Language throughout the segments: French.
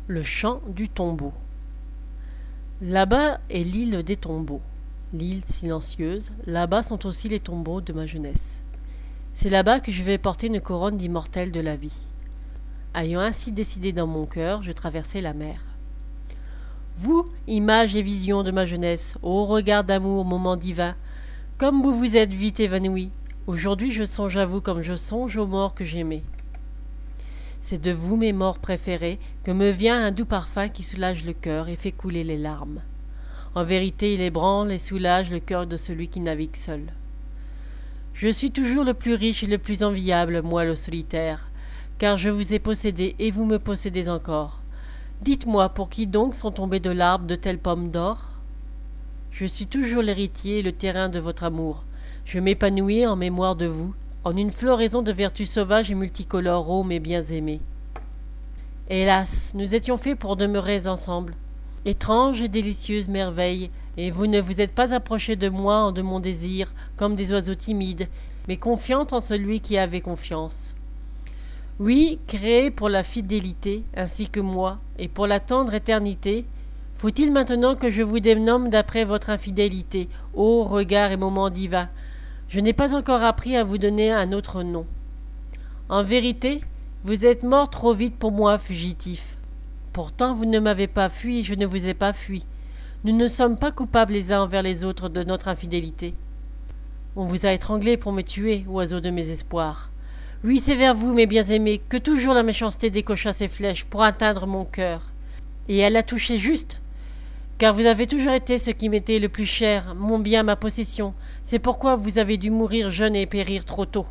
Le chant du tombeau. Là-bas est l'île des tombeaux, l'île silencieuse. Là-bas sont aussi les tombeaux de ma jeunesse. C'est là-bas que je vais porter une couronne d'immortel de la vie. Ayant ainsi décidé dans mon cœur, je traversai la mer. Vous, images et visions de ma jeunesse, ô regard d'amour, moment divin, comme vous vous êtes vite évanoui, aujourd'hui je songe à vous comme je songe aux morts que j'aimais. C'est de vous, mes morts préférés, que me vient un doux parfum qui soulage le cœur et fait couler les larmes. En vérité, il ébranle et soulage le cœur de celui qui navigue seul. Je suis toujours le plus riche et le plus enviable, moi le solitaire, car je vous ai possédé et vous me possédez encore. Dites-moi, pour qui donc sont tombées de l'arbre de telles pommes d'or? Je suis toujours l'héritier et le terrain de votre amour. Je m'épanouis en mémoire de vous, en une floraison de vertus sauvages et multicolores, ô mes bien-aimés. Hélas, nous étions faits pour demeurer ensemble. Étrange et délicieuse merveille, et vous ne vous êtes pas approchés de moi en de mon désir, comme des oiseaux timides, mais confiantes en celui qui avait confiance. Oui, créés pour la fidélité, ainsi que moi, et pour la tendre éternité, faut-il maintenant que je vous dénomme d'après votre infidélité, ô regard et moment divin? Je n'ai pas encore appris à vous donner un autre nom. En vérité, vous êtes mort trop vite pour moi, fugitif. Pourtant vous ne m'avez pas fui et je ne vous ai pas fui. Nous ne sommes pas coupables les uns envers les autres de notre infidélité. On vous a étranglé pour me tuer, oiseau de mes espoirs. Oui, c'est vers vous, mes bien-aimés, que toujours la méchanceté décocha ses flèches pour atteindre mon cœur. Et elle a touché juste, car vous avez toujours été ce qui m'était le plus cher, mon bien, ma possession. C'est pourquoi vous avez dû mourir jeune et périr trop tôt.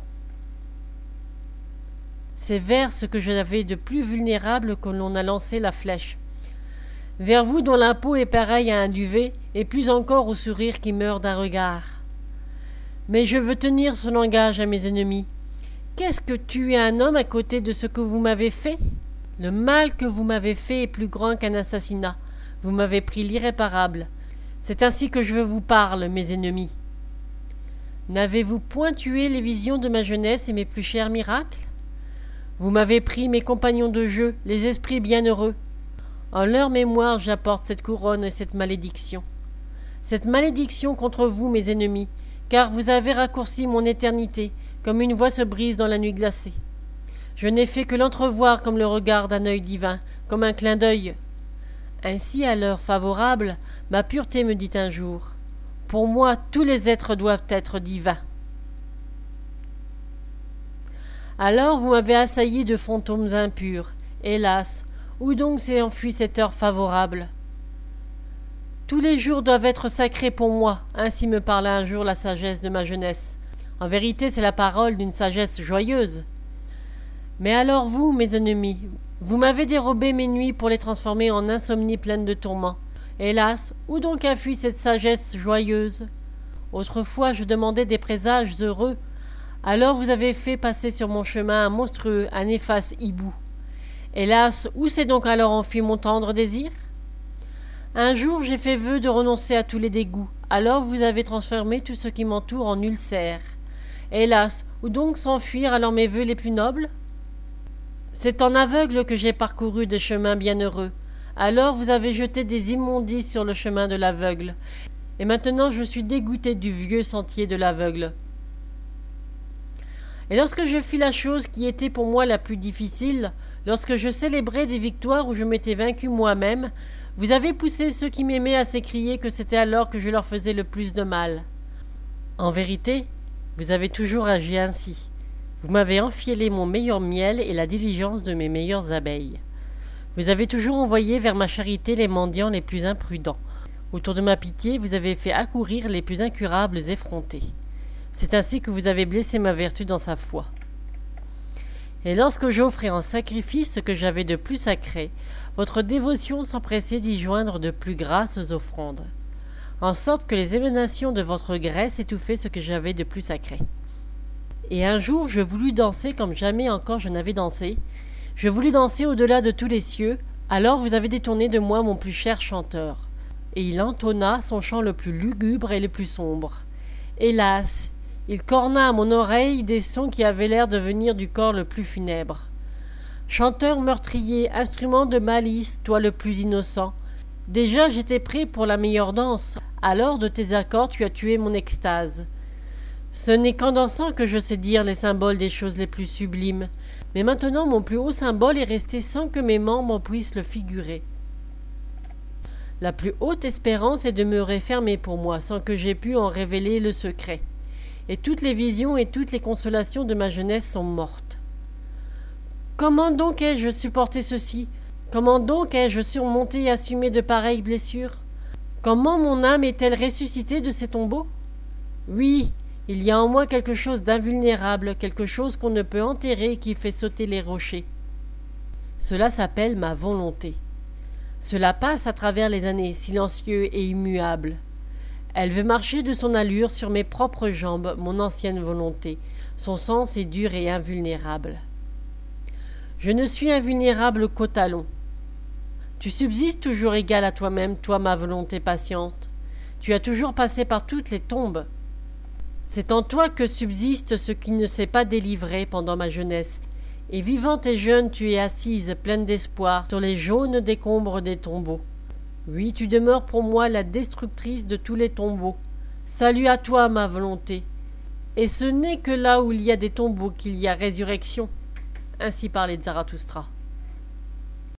C'est vers ce que j'avais de plus vulnérable que l'on a lancé la flèche. Vers vous dont l'impôt est pareil à un duvet, et plus encore au sourire qui meurt d'un regard. Mais je veux tenir ce langage à mes ennemis. Qu'est-ce que tuer un homme à côté de ce que vous m'avez fait? Le mal que vous m'avez fait est plus grand qu'un assassinat. Vous m'avez pris l'irréparable. C'est ainsi que je vous parle, mes ennemis. N'avez-vous point tué les visions de ma jeunesse et mes plus chers miracles? Vous m'avez pris mes compagnons de jeu, les esprits bienheureux. En leur mémoire j'apporte cette couronne et cette malédiction. Cette malédiction contre vous, mes ennemis, car vous avez raccourci mon éternité, comme une voix se brise dans la nuit glacée. Je n'ai fait que l'entrevoir comme le regard d'un œil divin, comme un clin d'œil. Ainsi, à l'heure favorable, ma pureté me dit un jour: pour moi, tous les êtres doivent être divins. Alors vous m'avez assailli de fantômes impurs. Hélas, où donc s'est enfuie cette heure favorable? Tous les jours doivent être sacrés pour moi, ainsi me parla un jour la sagesse de ma jeunesse. En vérité, c'est la parole d'une sagesse joyeuse. Mais alors vous, mes ennemis, vous m'avez dérobé mes nuits pour les transformer en insomnie pleine de tourments. Hélas, où donc a fui cette sagesse joyeuse? Autrefois je demandais des présages heureux. Alors vous avez fait passer sur mon chemin un monstrueux, un néfaste hibou. Hélas, où s'est donc alors enfui mon tendre désir? Un jour j'ai fait vœu de renoncer à tous les dégoûts. Alors vous avez transformé tout ce qui m'entoure en ulcère. Hélas, où donc s'enfuirent alors mes vœux les plus nobles? C'est en aveugle que j'ai parcouru des chemins bienheureux. Alors vous avez jeté des immondices sur le chemin de l'aveugle. Et maintenant je suis dégoûté du vieux sentier de l'aveugle. Et lorsque je fis la chose qui était pour moi la plus difficile, lorsque je célébrais des victoires où je m'étais vaincu moi-même, vous avez poussé ceux qui m'aimaient à s'écrier que c'était alors que je leur faisais le plus de mal. En vérité, vous avez toujours agi ainsi. Vous m'avez enfiélé mon meilleur miel et la diligence de mes meilleures abeilles. Vous avez toujours envoyé vers ma charité les mendiants les plus imprudents. Autour de ma pitié, vous avez fait accourir les plus incurables effrontés. C'est ainsi que vous avez blessé ma vertu dans sa foi. Et lorsque j'offrais en sacrifice ce que j'avais de plus sacré, votre dévotion s'empressait d'y joindre de plus grasses offrandes, en sorte que les émanations de votre graisse étouffaient ce que j'avais de plus sacré. Et un jour je voulus danser comme jamais encore je n'avais dansé. Je voulus danser au-delà de tous les cieux. Alors vous avez détourné de moi mon plus cher chanteur. Et il entonna son chant le plus lugubre et le plus sombre. Hélas, il corna à mon oreille des sons qui avaient l'air de venir du corps le plus funèbre. Chanteur meurtrier, instrument de malice, toi le plus innocent. Déjà j'étais prêt pour la meilleure danse, alors de tes accords tu as tué mon extase. Ce n'est qu'en dansant que je sais dire les symboles des choses les plus sublimes, mais maintenant mon plus haut symbole est resté sans que mes membres puissent le figurer. La plus haute espérance est demeurée fermée pour moi sans que j'aie pu en révéler le secret. Et toutes les visions et toutes les consolations de ma jeunesse sont mortes. Comment donc ai-je supporté ceci? Comment donc ai-je surmonté et assumé de pareilles blessures? Comment mon âme est-elle ressuscitée de ces tombeaux? Oui, il y a en moi quelque chose d'invulnérable, quelque chose qu'on ne peut enterrer et qui fait sauter les rochers. Cela s'appelle ma volonté. Cela passe à travers les années, silencieux et immuable. Elle veut marcher de son allure sur mes propres jambes, mon ancienne volonté. Son sens est dur et invulnérable. Je ne suis invulnérable qu'au talon. Tu subsistes toujours égal à toi-même, toi ma volonté patiente. Tu as toujours passé par toutes les tombes. C'est en toi que subsiste ce qui ne s'est pas délivré pendant ma jeunesse. Et vivante et jeune, tu es assise, pleine d'espoir, sur les jaunes décombres des tombeaux. Oui, tu demeures pour moi la destructrice de tous les tombeaux. Salut à toi, ma volonté. Et ce n'est que là où il y a des tombeaux qu'il y a résurrection. Ainsi parlait Zarathustra.